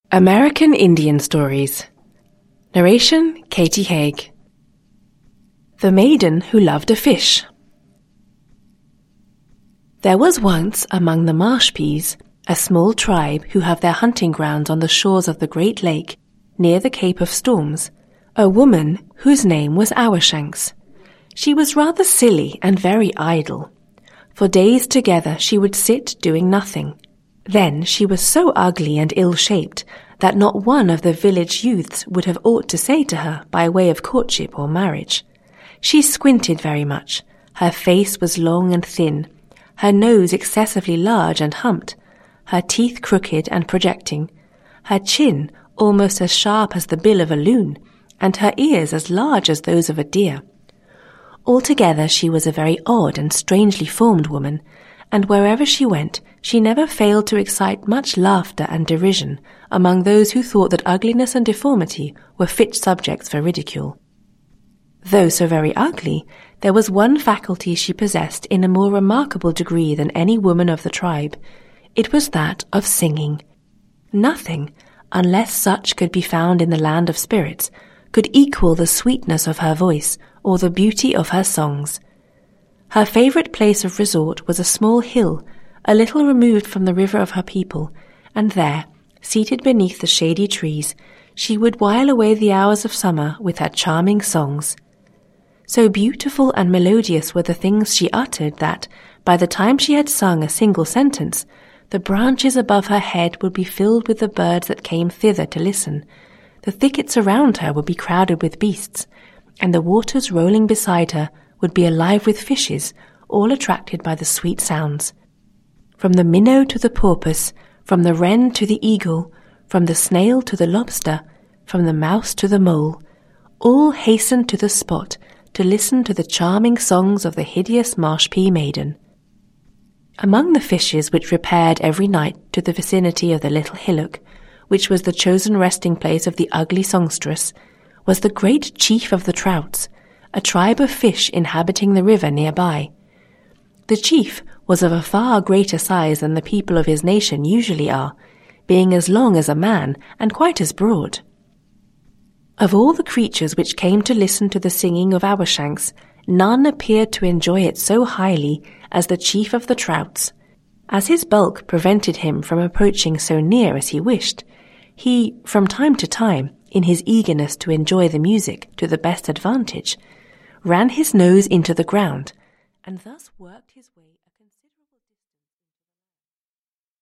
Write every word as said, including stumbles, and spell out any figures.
American Indian Stories. Narration Katie Haig. The Maiden Who Loved a Fish. There was once among the marsh peas a small tribe who have their hunting grounds on the shores of the Great Lake near the Cape of Storms, a woman whose name was Awashanks. She was rather silly and very idle. For days together she would sit doing nothing. Then she was so ugly and ill-shaped that not one of the village youths would have aught to say to her by way of courtship or marriage. She squinted very much. Her face was long and thin, her nose excessively large and humped, her teeth crooked and projecting, her chin almost as sharp as the bill of a loon, and her ears as large as those of a deer. Altogether she was a very odd and strangely formed woman, and wherever she went she never failed to excite much laughter and derision among those who thought that ugliness and deformity were fit subjects for ridicule. Though so very ugly, there was one faculty she possessed in a more remarkable degree than any woman of the tribe. It was that of singing. Nothing, unless such could be found in the land of spirits, could equal the sweetness of her voice or the beauty of her songs. Her favourite place of resort was a small hill, a little removed from the river of her people, and there, seated beneath the shady trees, she would while away the hours of summer with her charming songs. So beautiful and melodious were the things she uttered that, by the time she had sung a single sentence, the branches above her head would be filled with the birds that came thither to listen, the thickets around her would be crowded with beasts, and the waters rolling beside her would be alive with fishes, all attracted by the sweet sounds. From the minnow to the porpoise, from the wren to the eagle, from the snail to the lobster, from the mouse to the mole, all hastened to the spot to listen to the charming songs of the hideous marsh-pea maiden. Among the fishes which repaired every night to the vicinity of the little hillock, which was the chosen resting place of the ugly songstress, was the great chief of the trouts, a tribe of fish inhabiting the river nearby. The chief was of a far greater size than the people of his nation usually are, being as long as a man and quite as broad. Of all the creatures which came to listen to the singing of Awashanks, none appeared to enjoy it so highly as the chief of the trouts. As his bulk prevented him from approaching so near as he wished, he, from time to time, in his eagerness to enjoy the music to the best advantage, ran his nose into the ground, and thus worked his way